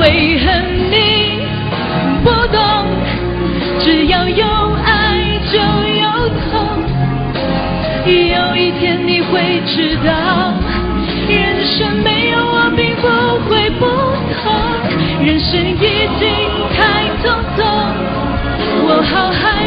为何你不懂？只要有爱就有痛，有一天你会知道，人生没有我并不会不同，人生已经太匆匆，我好害